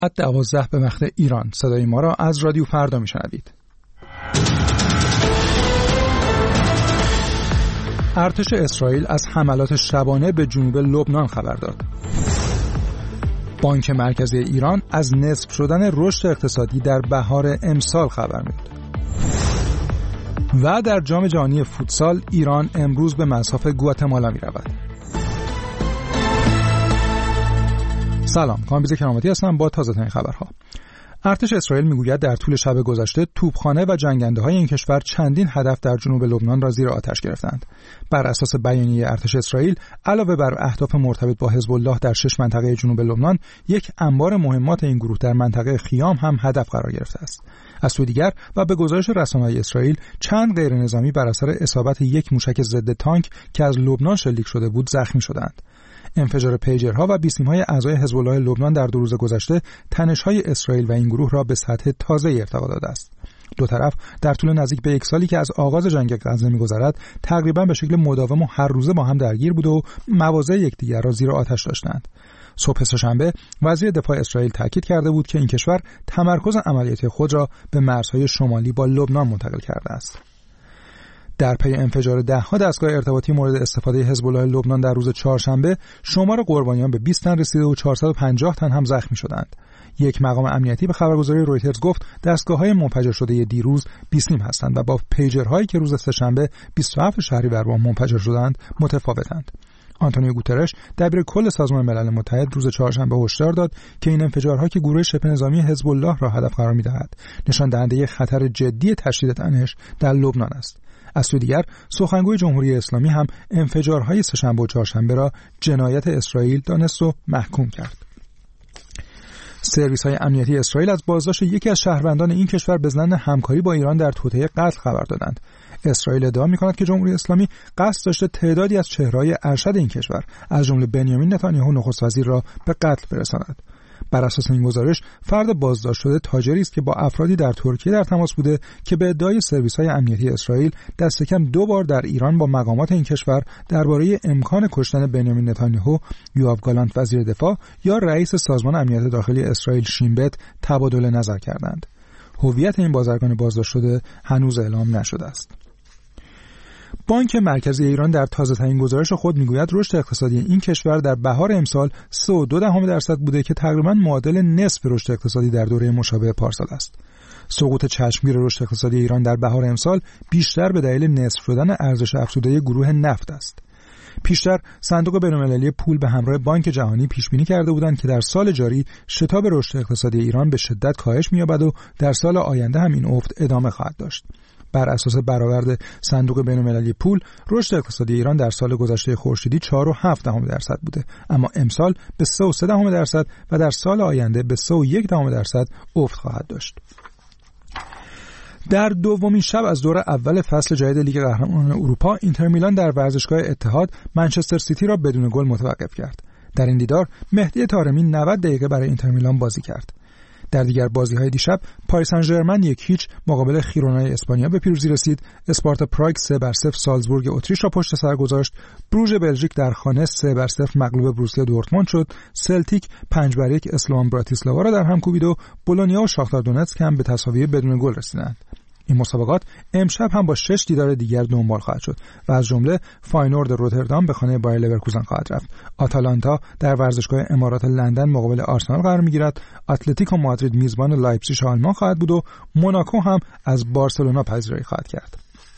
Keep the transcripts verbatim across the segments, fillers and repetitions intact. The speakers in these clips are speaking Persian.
ساعت دوازده به وقت ایران. صدای ما را از رادیو فردا میشنوید. ارتش اسرائیل از حملات شبانه به جنوب لبنان خبر داد. بانک مرکزی ایران از نصف شدن رشد اقتصادی در بهار امسال خبر می‌داد. و در جام جهانی فوتسال ایران امروز به مصاف گواتمالا می‌رود. سلام، کامبیز کرامتی هستم با تازه‌ترین خبرها. ارتش اسرائیل میگوید در طول شب گذشته توپخانه و جنگنده‌های این کشور چندین هدف در جنوب لبنان را زیر آتش گرفتند. بر اساس بیانیه ارتش اسرائیل، علاوه بر اهداف مرتبط با حزب الله در شش منطقه جنوب لبنان، یک انبار مهمات این گروه در منطقه خیام هم هدف قرار گرفته است. از سوی دیگر و به گزارش رسانه‌های اسرائیل، چند غیرنظامی بر اثر اصابت یک موشک ضد تانک که از لبنان شلیک شده بود زخمی شدند. انفجار پیجرها و بیسیم‌های اعضای حزب الله لبنان در دو روز گذشته تنش‌های اسرائیل و این گروه را به سطح تازه‌ای ارتقا داده است. دو طرف در طول نزدیک به یک سالی که از آغاز جنگ غزه می‌گذرد تقریباً به شکل مداوم و هر روزه با هم درگیر بود و مواضع یکدیگر را زیر آتش داشتند. صبح سه‌شنبه وزیر دفاع اسرائیل تاکید کرده بود که این کشور تمرکز عملیاتی خود را به مرزهای شمالی با لبنان منتقل کرده است. در پی انفجار ده‌ها دستگاه ارتباطی مورد استفاده حزب الله لبنان در روز چهارشنبه، شمار قربانیان به بیست تن رسیده و چهارصد و پنجاه تن هم زخمی شدند. یک مقام امنیتی به خبرگزاری رویترز گفت دستگاه‌های منفجر شده دیروز بیسیم هستند و با پیجرهایی که روز سه‌شنبه بیست و هفت شهریور منفجر شدند متفاوتند. آنتونیو گوترش دبیر کل سازمان ملل متحد روز چهارشنبه هشدار داد که این انفجارها که گروه شبه نظامی حزب الله را هدف قرار می‌دهد، نشان دهنده خطر جدی تشدید تنش در لبنان است. از سوی دیگر سخنگوی جمهوری اسلامی هم انفجارهای سه‌شنبه و چهارشنبه را جنایت اسرائیل دانست و محکوم کرد. سرویس‌های امنیتی اسرائیل از بازداشت یکی از شهروندان این کشور به ضمن همکاری با ایران در توطئه قتل خبر دادند. اسرائیل ادعا می‌کند که جمهوری اسلامی قصد داشته تعدادی از چهره‌های ارشد این کشور از جمله بنیامین نتانیاهو نخست وزیر را به قتل برساند. بر اساس این گزارش فرد بازداشت شده تاجری است که با افرادی در ترکیه در تماس بوده که به ادعای سرویس‌های امنیتی اسرائیل دست کم دو بار در ایران با مقامات این کشور درباره امکان کشتن بنیامین نتانیاهو، یوآف گالانت وزیر دفاع یا رئیس سازمان امنیت داخلی اسرائیل شین بت تبادل نظر کردند. هویت این بازرگان بازداشت شده هنوز اعلام نشده است. بانک مرکزی ایران در تازه‌ترین گزارش خود میگوید رشد اقتصادی این کشور در بهار امسال سه و دو دهم درصد بوده که تقریباً معادل نصف رشد اقتصادی در دوره مشابه پارسال است. سقوط چشمگیر رشد اقتصادی ایران در بهار امسال بیشتر به دلیل نصف شدن ارزش افزوده گروه نفت است. پیشتر صندوق بین‌المللی پول به همراه بانک جهانی پیش‌بینی کرده بودند که در سال جاری شتاب رشد اقتصادی ایران به شدت کاهش می‌یابد و در سال آینده هم این افت ادامه خواهد داشت. بر اساس برآورد صندوق بین‌المللی پول، رشد اقتصادی ایران در سال گذشته خورشیدی چهار و هفت دهم درصد بوده، اما امسال به سه و سه دهم درصد و در سال آینده به سه و یک دهم درصد افت خواهد داشت. در دومین شب از دور اول فصل جدید لیگ قهرمانان اروپا، اینتر میلان در ورزشگاه اتحاد منچستر سیتی را بدون گل متوقف کرد. در این دیدار مهدی طارمی نود دقیقه برای اینتر میلان بازی کرد. در دیگر بازی‌های دیشب پاریس سن ژرمن یک هیچ مقابل خیرونای اسپانیا به پیروزی رسید. اسپارتا پراگ سه بر صفر سالزبورگ اتریش را پشت سر گذاشت. بروژ بلژیک در خانه سه بر صفر مغلوب بروسیا دورتموند شد. سلتیک پنج بر یک اسلوان براتیسلاوا را در هم کوبید و بولونیا و شاختار دونتسک هم به تساوی بدون گل رسیدند. این مسابقات امشب هم با شش دیدار دیگر دنبال خواهد شد و از جمله فاینورد روتردام به خانه بایر لورکوزن خواهد رفت. آتالانتا در ورزشگاه امارات لندن مقابل آرسنال قرار می‌گیرد. اتلتیکو مادرید میزبان لایپزیگ آلمان خواهد بود و موناکو هم از بارسلونا پذیرایی خواهد کرد.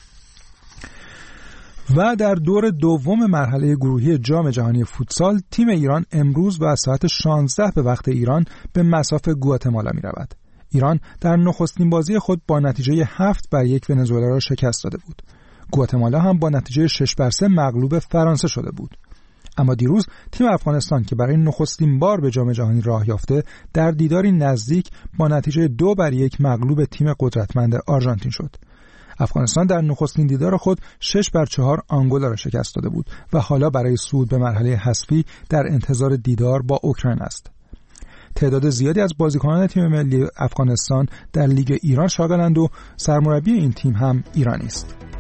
و در دور دوم مرحله گروهی جام جهانی فوتسال، تیم ایران امروز و ساعت شانزده به وقت ایران به مصاف گواتمالا می‌رود. ایران در نخستین بازی خود با نتیجه هفت بر یک ونزوئلا را شکست داده بود. گواتمالا هم با نتیجه شش بر سه مغلوب فرانسه شده بود. اما دیروز تیم افغانستان که برای نخستین بار به جام جهانی راه یافته، در دیداری نزدیک با نتیجه دو بر یک مغلوب تیم قدرتمند آرژانتین شد. افغانستان در نخستین دیدار خود شش بر چهار آنگولا را شکست داده بود و حالا برای صعود به مرحله حذفی در انتظار دیدار با اوکراین است. تعداد زیادی از بازیکنان تیم ملی افغانستان در لیگ ایران شاغلند و سرمربی این تیم هم ایرانی است.